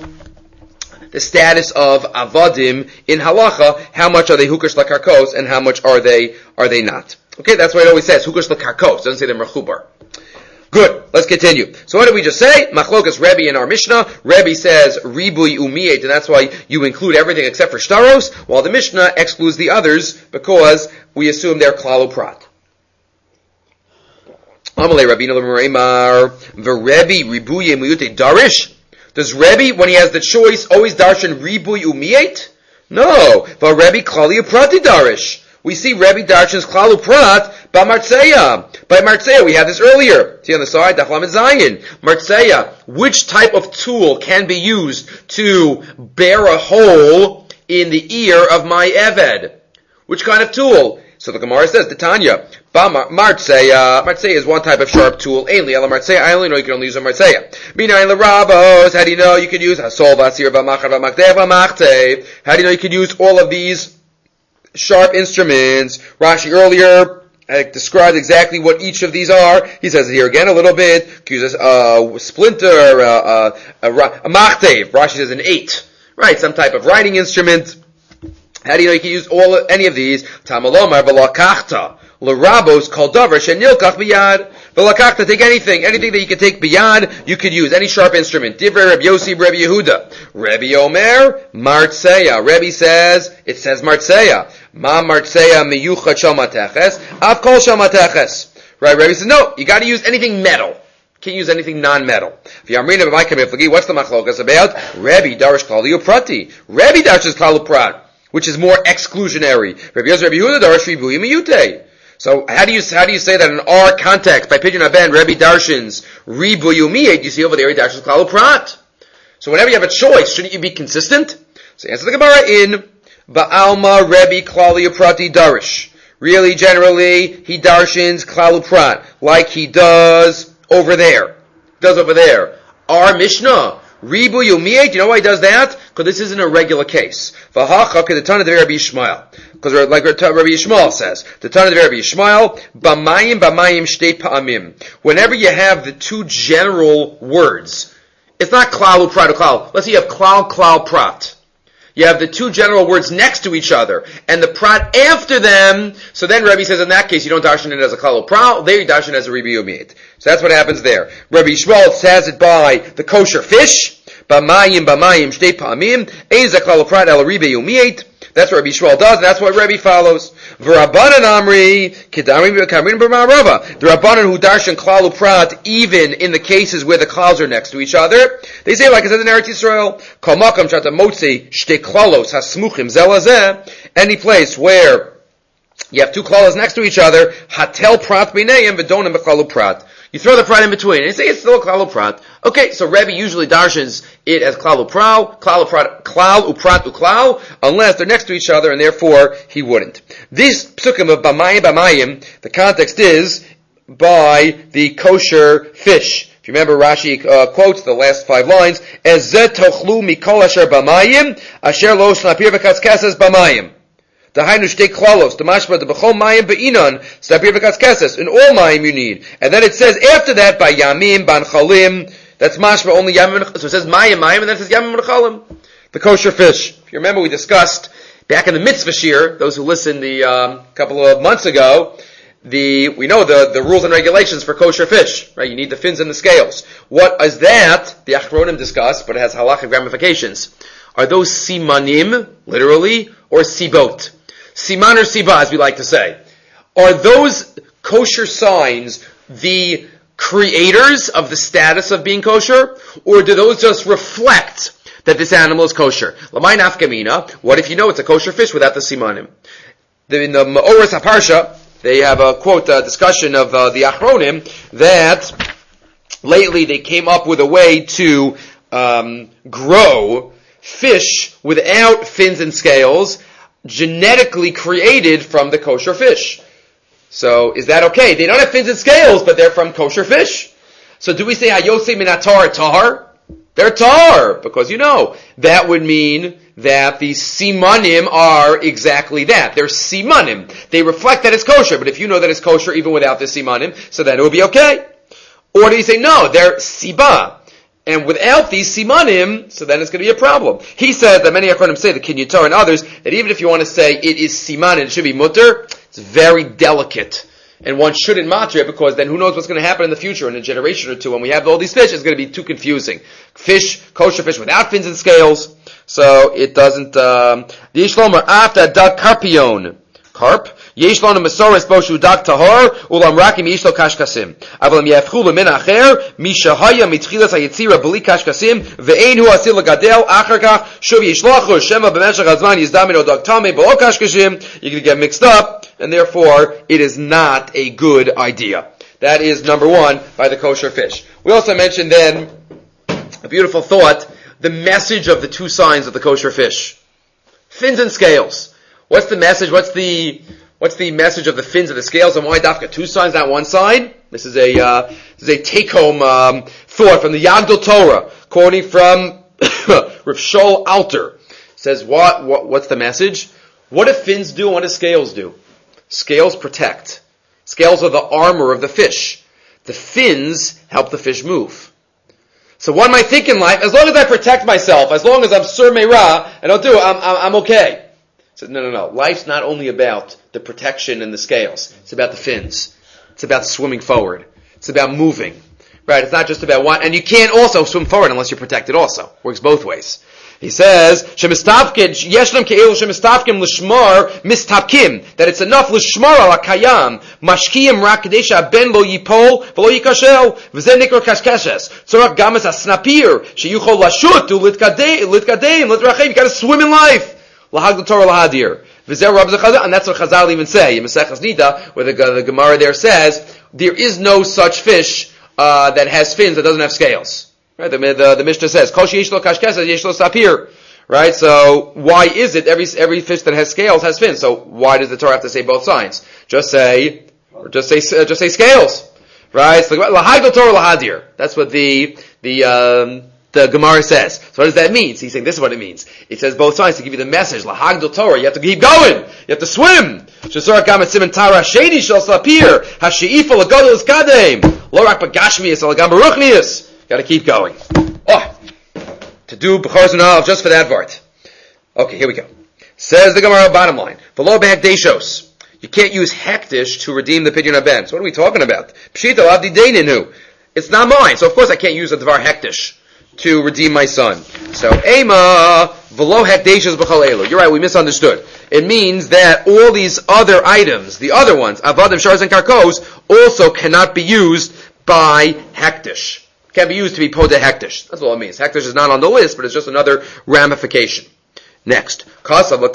[SPEAKER 1] the status of avadim in halacha. How much are they hukash lakarkos, and how much are they are they not? Okay, that's why it always says hukash lakarkos. It doesn't say they're mechubar. Good. Let's continue. So what did we just say? Machlokas Rebbe in our Mishnah. Rebbe says ribui umiyet, and that's why you include everything except for shtaros, while the Mishnah excludes the others because we assume they're klal uprat. Amalei Rabbeinu l'mereimar v'Rebbe ribuye miyute darish. Does Rebbe, when he has the choice, always darshan ribui umiyet? No. But Rebbe klali uprati darish. We see Rebbe darshan's klal uprat by Martzeya. By Martzeya, we had this earlier. See on the side, Daf Lamed Zayin. Martzeya, which type of tool can be used to bear a hole in the ear of my Eved? Which kind of tool? So the Gemara says, the Tanya, Martzeya, Martzeya is one type of sharp tool. Ainly, Ela Martzeya, I only know you can only use a Martzeya. Minayin l'rabos, how do you know you can use Hasol, Vasir, V'machar, V'maktev, V'machtev? How do you know you can use all of these sharp instruments? Rashi earlier uh, described exactly what each of these are. He says it here again a little bit. He uses a splinter, uh, uh, a, a machtev. Rashi says an eight. Right, some type of writing instrument. How do you know you can use all any of these? Tamalomar v'lakachta l'rabos kol davar shenilkach biyad v'lakachta. Take anything, anything that you can take biyad, you could use any sharp instrument. Divrei Reb Yossi, Reb Yehuda, Rebbe Omer, Martzeya. Rebbe says it says Martzeya. Ma Martzeya miyuchad shel mateches, av kol shel mateches. Right? Rebbe says no, you got to use anything metal. Can't use anything non-metal. What's the machlokas about? Rebbe darish klal uprati. Rebbe darshes klal uprat, which is more exclusionary. Rabbi Yosef, Rabbi Yehuda, Darash Ribuyi Miyute. So how do you how do you say that in our context by Pidyon Aben, Rabbi Darshan's Ribuyi Miyute? You see over there, he Darshan's Klal Prat. So whenever you have a choice, shouldn't you be consistent? So answer the Gemara in Ba'alma Rebbe Klal Prati Darish. Really, generally, he Darshan's Klal Prat like he does over there. Does over there. Our Mishnah. Ribu Yumiyet, you know why he does that? Because this isn't a regular case. V'hacha the ton of the Rabbi Yishmael. Because like Rabbi Yishmael says, the ton of the Rabbi Yishmael, Bamayim, Bamayim, Shtei Pa'amim. Whenever you have the two general words, it's not klal uprat or klal. Let's say you have klal, klal, prat. You have the two general words next to each other, and the prat after them. So then Rabbi says in that case you don't darshan it as a klal prat. There you darshan it as a Ribu Yumiyet. So that's what happens there. Rabbi Yishmael says it by the kosher fish. Bamayim, bamayim, shtei pa'amim, ein zaklal prat el ribe yumiyet. That's what Rabbi Yishmael does, and that's what Rabbi follows. V'Rabbanan amri, kedamim v'kamrin b'ma'arava. The Rabbanan who darshan klal prat, even in the cases where the klalos are next to each other, they say like it says in Eretz Yisrael, kol makam shata motzi shtei klalos hasmuchim zelazeh. Any place where you have two klalos next to each other, hatel prat b'neiim v'donim b'klalu prat. You throw the prat in between, and you say it's still a klal uprat. Okay, so Rebbe usually darshans it as klal uprat, klal uprat, klal uprat uklal, unless they're next to each other, and therefore he wouldn't. This psukim of bamayim bamayim, the context is by the kosher fish. If you remember, Rashi uh, quotes the last five lines, "Ez zeh tochlu mikol asher bamayim, asher lo snapir v'katzkesses bamayim." The hainu shtei klalos, the mashma, the b'chol mayim be'inon, snapir v'katzkesses. In all mayim you need. And then it says after that, by yamim, ban chalim, that's mashma, only yamim, so it says mayim, mayim, and then it says yamim and chalim. The kosher fish. If you remember, we discussed, back in the mitzvah shir, those who listened the um, couple of months ago, the we know the, the rules and regulations for kosher fish, right? You need the fins and the scales. What is that? The Achronim discussed, but it has halachic ramifications. Are those simanim, literally, or sibot? Siman or siba, as we like to say. Are those kosher signs the creators of the status of being kosher? Or do those just reflect that this animal is kosher? Lamai nafkamina, what if you know it's a kosher fish without the simanim? In the Ma'oras HaParsha, they have a quote, a discussion of uh, the Achronim, that lately they came up with a way to um, grow fish without fins and scales, genetically created from the kosher fish. So, is that okay? They don't have fins and scales, but they're from kosher fish. So do we say, Hayose minatar tar? They're tar, because you know, that would mean that the simanim are exactly that. They're simanim. They reflect that it's kosher, but if you know that it's kosher even without the simanim, so then it would be okay. Or do you say, no, they're siba. And without these simanim, so then it's going to be a problem. He says that many Achronim say, the Kinyatar and others, that even if you want to say it is siman and it should be mutter, it's very delicate. And one shouldn't matter it, because then who knows what's going to happen in the future, in a generation or two, when we have all these fish, it's going to be too confusing. Fish, kosher fish without fins and scales, so it doesn't, um, the Ishlomer, after da carpion, carp. Yesh lanu mesoras bo shu dak tahor ulam rakim yesh lo kashkasim. Avalam yafchu lemin acher mishahaya mitchilas hayitzira b'li kashkasim ve'ein hu asil legadel achar kach shuv yishlachu shema b'meshach hazman yizdamino dak tamei b'lo kashkashim. You can get mixed up, and therefore it is not a good idea. That is number one by the kosher fish. We also mentioned then a beautiful thought, the message of the two signs of the kosher fish. Fins and scales. What's the message? What's the what's the message of the fins and the scales, and why dafka two signs, not one side? This is a uh, this is a take-home um, thought from the Yagdal Torah, quoting from Rav Shaul Alter. Says what, what what's the message? What do fins do and what do scales do? Scales protect. Scales are the armor of the fish. The fins help the fish move. So what might think in life, as long as I protect myself, as long as I'm sur meira, and I'll do it, I'm, I'm, I'm okay. So no, no, no. Life's not only about the protection and the scales. It's about the fins. It's about swimming forward. It's about moving. Right? It's not just about one, and you can't also swim forward unless you're protected also. Works both ways. He says, "Shemistafkin yeshlam ke'elu shemistafkim l'shmar mistafkim." That it's enough l'shmar al kayam mashkiyim rak kadesha ben lo yipol v'lo yikashel v'zen nikro kashkashes tzorach gamas asnapir sheyuchol lashut u'litkadei litkadei litrachem. You got to swim in life. Lahag the Torah lahadir v'zer rab zechazal, and that's what Chazal even say in Maseches Nida, where the, the Gemara there says there is no such fish uh, that has fins that doesn't have scales. Right, the, the, the Mishnah says, Kol sheyesh lo kashkes yesh lo sapir. Right, so why is it every every fish that has scales has fins? So why does the Torah have to say both signs? Just say, or just say, uh, just say scales. Right, so lahag Torah lahadir. That's what the the um, the Gemara says. So what does that mean? So he's saying this is what it means. It says both signs to give you the message. Lahag Torah. You have to keep going. You have to swim. Shesor gamet siman tara sheni shel sapir hasheifo lagadol kadem lo rak bagashmius alagam baruchnius. Got to keep going. Oh, to do B'chor Zanav just for that part. Okay, here we go. Says the Gemara, bottom line. V'lo behekdeshos. You can't use hektish to redeem the pidyon haben. So what are we talking about? Pshita avdi deininu. It's not mine, so of course I can't use the dvar hektish to redeem my son. So ema v'lo hekdeshos b'chol elu. You're right, we misunderstood. It means that all these other items, the other ones, avadim, shars, and karkos, also cannot be used by hektish. Can be used to be podeh hektish. That's all it means. Hektish is not on the list, but it's just another ramification. Next. As we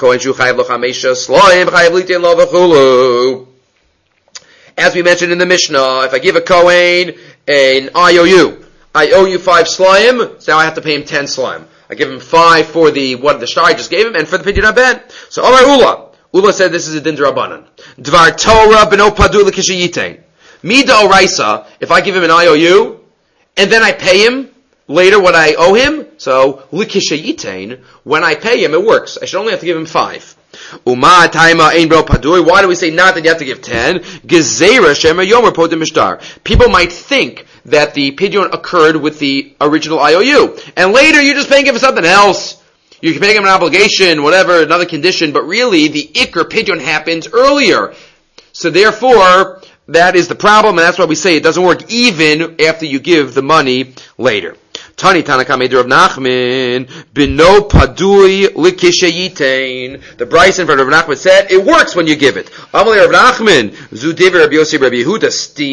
[SPEAKER 1] mentioned in the Mishnah, if I give a Kohen an I O U, I owe you five slime, so now I have to pay him ten slime. I give him five for the, what the shtar I just gave him, and for the pidyon haben. So, Omar Ula. Ula said this is a din d'Rabbanan. Dvar Torah b'no padu l'kishayitein. Mida oraisa, if I give him an I O U, and then I pay him later what I owe him. So, likishayitain, when I pay him, it works. I should only have to give him five. Uma taima ein bro padui. Why do we say not that you have to give ten? Gezera shema yomer podim mishtar. People might think that the pidyon occurred with the original I O U, and later you're just paying him for something else. You can pay him an obligation, whatever, another condition, but really the ikr pidyon happens earlier. So therefore, that is the problem, and that's why we say it doesn't work even after you give the money later. Tani Tanakam Eder of Nachman, Bino Padui Likishayitain. The Bryson for Rav Nachman said, it works when you give it. Amalei Rav Nachman, Zudiv Rabbi Yossi Rabbi Yehuda,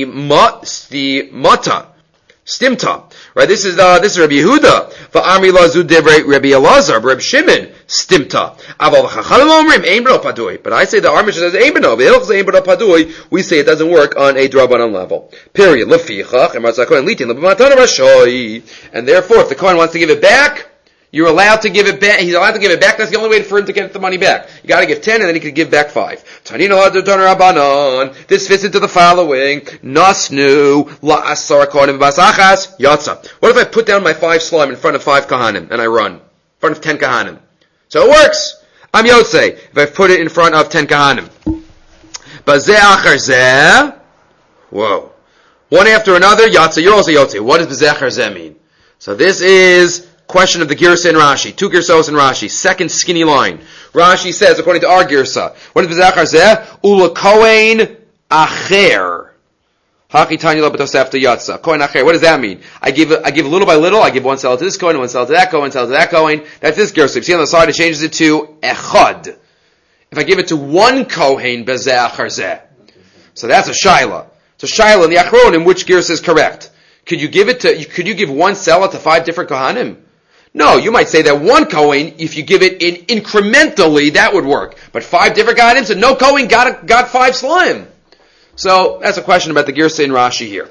[SPEAKER 1] Stimata. Stimta. Right, this is, uh, this is Rabbi Yehuda. Va'amri la Zudiv Rabbi Elazar, Rabbi Shimon, Stimta. Aval v'chachamim omrim, ein b'no padui. But I say the Armish says ein b'no, v'hilch ein b'no padui. We say it doesn't work on a drabanan level. Period. Lefichach, and Matzah Kohen litin, le'b'matana rashoi. And therefore, if the Kohen wants to give it back, you're allowed to give it back. He's allowed to give it back. That's the only way for him to get the money back. You got to give ten, and then he could give back five. Tanino ha'adon rabbanon. This fits into the following: Nasnu la'asar kohanim b'asachas yatsa. What if I put down my five slime in front of five kahanim and I run in front of ten kahanim? So it works. I'm yotzei if I put it in front of ten kahanim. Bazeh achar zeh. Whoa. One after another yatsa. You're also yotzei. What does bazeh achar zeh mean? So this is question of the Girsa and Rashi. Two Girsos and Rashi. Second skinny line. Rashi says, according to our Girsa, what is B'zachar zeh? Ula Kohen Acher. Haki Tanya Lo B'tosef to Yatsa. Kohen Acher. What does that mean? I give, I give little by little. I give one cell to this Kohen, one cell to that Kohen, one cell to that Kohen. That's this Girsa. You see on the side, it changes it to Echad. if I give it to one Kohen, bezeh achar zeh. So that's a shaila. So shaila in the Achronim, which Girs is correct? Could you give it to, could you give one selah to five different Kohanim? No, you might say that one Kohen, if you give it in incrementally, that would work. But five different Kohanim, so no Kohen got, got five slime. So that's a question about the Girsa in Rashi here.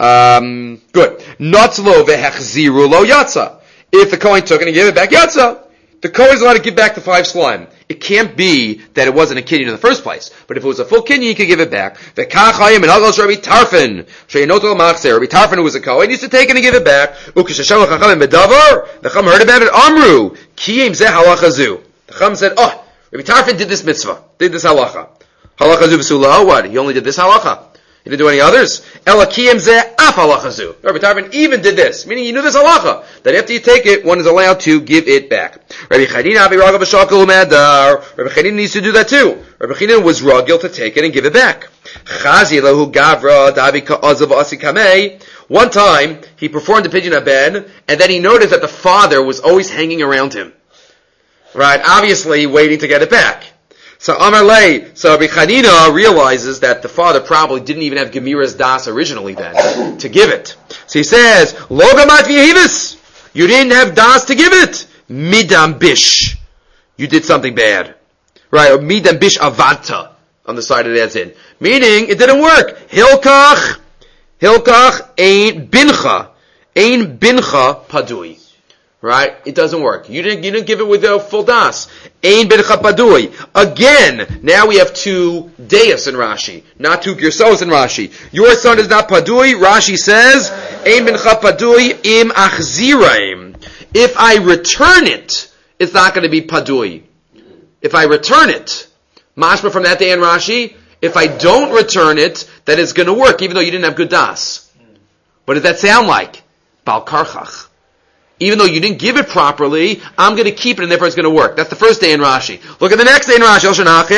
[SPEAKER 1] Um, good. Notzlo vehechziru lo yatsa. If the Kohen took it and gave it back, yatsa. The Kohen is allowed to give back the five slime. It can't be that it wasn't a kinyan in the first place. But if it was a full kinyan, he could give it back. V'kachayim and hagos Rabbi Tarfon. Sheinotel machzer. Rabbi Tarfon, who was a Kohen, used to take it and give it back. Ukeshashem l'chachamim bedavar. The Chacham heard about it. Amru. Kiyim zeh halacha zu. The Chacham said, oh, Rabbi Tarfon did this mitzvah. Did this halacha. Halacha zu v'sulah. What? He only did this halacha. He didn't do any others. Elakiyim zeh af halacha zu. Rabbi Tarfon even did this, meaning he knew this halacha, that after you take it, one is allowed to give it back. Rabbi Chanina abi ragav b'shakol u'madar. Rabbi Chanina needs to do that too. Rabbi Chanina was ragil to take it and give it back. Chazi lahu gavra davi ka'azav asikamei. One time, he performed the pidyon haben, and then he noticed that the father was always hanging around him. Right? Obviously, waiting to get it back. So Amar Lei, so Rabbi Chanina realizes that the father probably didn't even have Gemira's das originally then, to give it. So he says, Lo gamat v'yehivis. You didn't have das to give it. Midam bish. You did something bad. Right, or midam bish avanta, on the side of that's in. Meaning, it didn't work. Hilkach, hilkach ein bincha, ein bincha padui. Right? It doesn't work. You didn't, you didn't give it with a full das. Ein bincha padui. Again, now we have two deus in Rashi, not two girsos in Rashi. Your son is not padui. Rashi says, ein bincha padui im achziraim. If I return it, it's not going to be padui. If I return it, mashma from that day in Rashi, if I don't return it, then it's going to work, even though you didn't have good das. What does that sound like? Bal karchach. Even though you didn't give it properly, I'm going to keep it and therefore it's going to work. That's the first day in Rashi. Look at the next day in Rashi.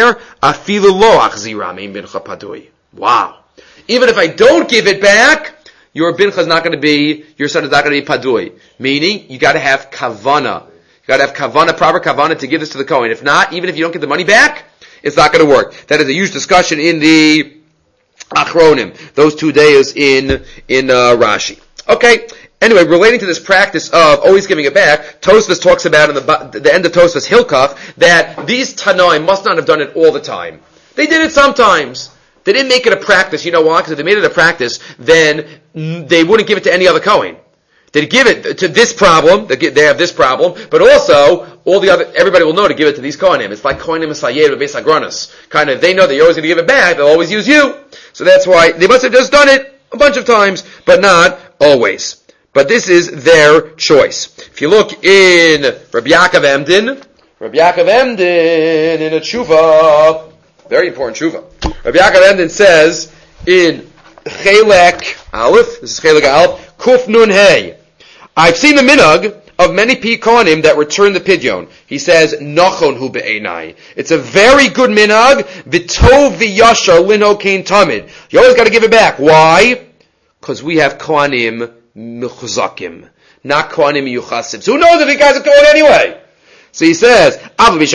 [SPEAKER 1] Afilu lo achziram ein bincha padui. Wow. Even if I don't give it back, your bincha is not going to be, your son is not going to be padui. Meaning, you got to have kavana. You got to have kavana, proper kavana to give this to the Kohen. If not, even if you don't get the money back, it's not going to work. That is a huge discussion in the Achronim. Those two days in, in, uh, Rashi. Okay. Anyway, relating to this practice of always giving it back, Tosfos talks about in the, the end of Tosfos Hilkach that these Tanoim must not have done it all the time. They did it sometimes. They didn't make it a practice. You know why? Because if they made it a practice, then they wouldn't give it to any other Kohen. They'd give it to this problem. They have this problem, but also all the other. Everybody will know to give it to these Kohanim. It's like Kohanim Esayed Beis Agronis. Kind of, they know that you're always going to give it back. They'll always use you. So that's why they must have just done it a bunch of times, but not always. But this is their choice. If you look in Rabbi Yaakov Emden, Rabbi Yaakov Emden in a tshuva, very important tshuva. Rabbi Yaakov Emden says in Chelek Aleph, this is Chelek Aleph, Kuf Nun Hey. I've seen the minhag of many Pikonim that return the pidyon. He says, Nachon hu be'enai. It's a very good minhag, v'tov v'yashar lino kein tamid. You always got to give it back. Why? Because we have Kohanim Mechuzakim, not Kohanim Yuchasim. So who knows if the guy's a Kohen anyway? So he says, uh, even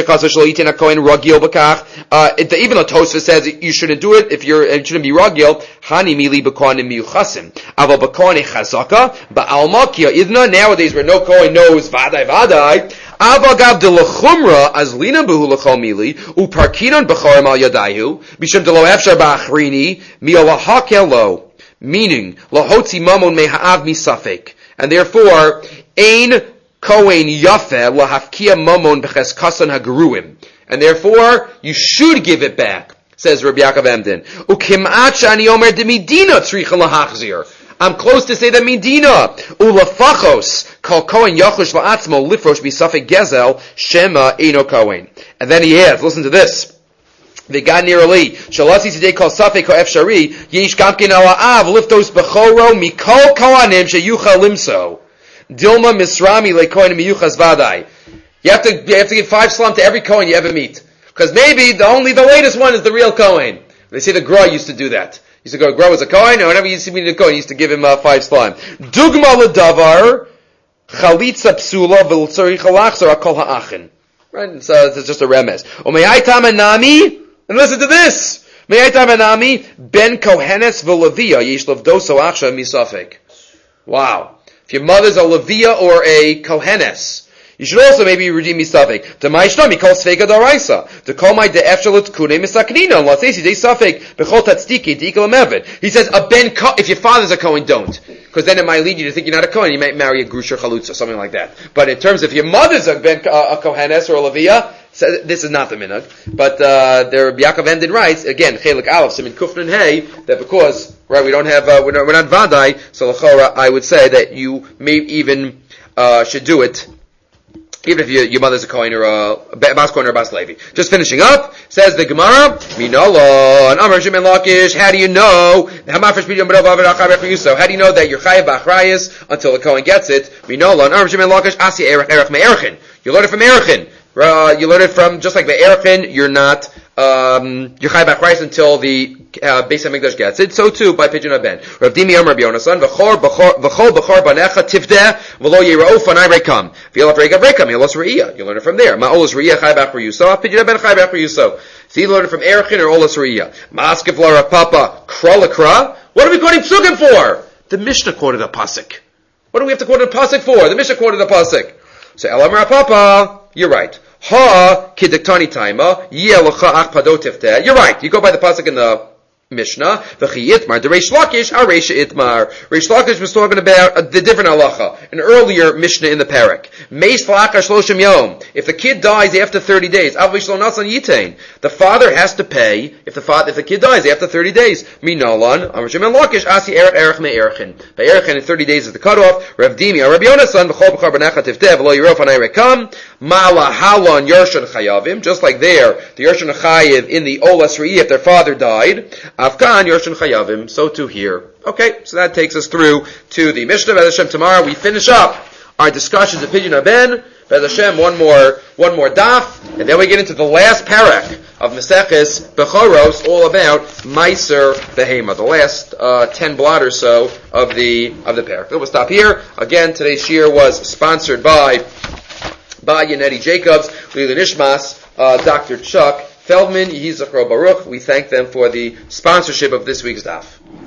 [SPEAKER 1] though Tosfos says you shouldn't do it if you're, it shouldn't be ragil, hani mili b'kohanim miyuchasim. Aval b'kohanim chazaka, ba'almakia idna, nowadays where no Kohen knows vaday vaday, aval gav de l'chumra, as lina b'hu l'chol mili, u'parkinon b'chorim al yadayu, b'shem de lo efshar ba'achrini, mi'alahakel lo. Meaning, lahotzi mamon meha'av misafek. And therefore, ein kohen yafeh lahafkia mamon b'ches kasan hagruim. And therefore, you should give it back, says Rabbi Yaakov Emden. Ukim'at shani omer de midina tzricha lahachzir. I'm close to say that midina. Ulafachos kol kohen yachush la'atzmo lifrosh misafek gezel shema eino kohen. And then he adds, listen to this. V'gan nirali shalasi today called safek ha'efshari yish gamkin ala'av liftos bechoro mikol kohanim sheyucha limso dilma misrami lekohanim miyuchas vadai. You have to you have to give five salam to every kohen you ever meet, because maybe the only the latest one is the real kohen. They say the Gra used to do that. He used to go Gra was a kohen, and whenever you see me the kohen, he used to give him uh, five salam. Dugma ledavar chalitza psula v'ltzori chalachzor akol ha'achin. Right? So it's just a remez. Nami, and listen to this. Nami ben kohenes v'levia yesh levdoso achsha misafek. Wow. If your mother's a levia or a kohenes, you should also maybe redeem misafek. To my shnami kol svega daraisa. To call my de'efshalut kune misaknina. Unless they say they safek bechol tatzdiki deikol amevet. He says a ben ko, if your father's a kohen, don't, because then it might lead you to think you're not a kohen. You might marry a grusha chalutz or something like that. But in terms of if your mother's a ben uh, a kohenes or a levia, so this is not the minhag. But uh, there, Yaakov Endin writes again, chelik aleph simin kufnin hey, that because right we don't have uh, we're not, we're not vadai, so l'chora I would say that you may even uh, should do it. Even if you, your mother's a Kohen or a Bas Kohen or a Bas Levi. Just finishing up, says the Gemara, Minolon, Amar Shimon Lakish, how do you know, how do you know that you're Chayav B'Achrayis until the Kohen gets it? Minolon, Amar Shimon Lakish, Asi Erech Erech Me'erchin. You learn it from Erchin. Uh, you learn it from, just like the Erchin, you're not, um, you're Chayav B'Achrayis until the Uh, Beis Hamikdash gets it. So too by Pidyon Ben. Rav Dimi Amar B'Yonasan v'chol v'chol b'chor banecha tivdeh v'lo yirau fanai rekam v'yelav regam rekam yelos re'iyah. You learn it from there. Ma'olos re'iyah chai b'achar yuso. Pidyon Ben chai b'achar yuso. So you learn it from Erchin or Olos re'iyah. Ma'askiv la Rav Papa kralakra. What are we quoting psukim for? The Mishnah quoted a pasuk. What do we have to quote a pasuk for? The Mishnah quoted a pasuk. So Elam Rav Papa, you're right. Ha kidiktani taima yelacha ach padot tivdeh. You're right. You go by the pasuk in the Mishnah, v'chi itmar, the Reish Lakish, ha Reish itmar. Reish Lakish was talking about uh, the different halacha, an earlier Mishnah in the parak. Meis v'lachar shloshim yom. If the kid dies after thirty days, av v'shlo nasan yitain. The father has to pay if the father, if the kid dies after thirty days. Minolan, Amar Shimon Lakish, asi erech erech me'erchin. By erechin in thirty days is the cutoff. Rav Dimi, Rav Yonasan, v'chol b'char b'necha tivdeh, v'lo yirof anay rekam. Ma'ala halon yershan chayavim. Just like there, the yershan chayiv in the olas re'iyah, if their father died. Afkan Yershin Chayavim, so too here. Okay, so that takes us through to the Mishnah. Be'ez Hashem, tomorrow we finish up our discussions of Pidyon Ben. Be'ez Hashem, one more, one more daf, and then we get into the last parak of Maseches Bechoros, all about Meiser Behema, the last uh, ten blot or so of the of the parak. So we'll stop here. Again, today's shir was sponsored by by Yanedi Jacobs, Lila Nishmas, uh, Doctor Chuck Feldman, Yehi Zachro Baruch. We thank them for the sponsorship of this week's daf.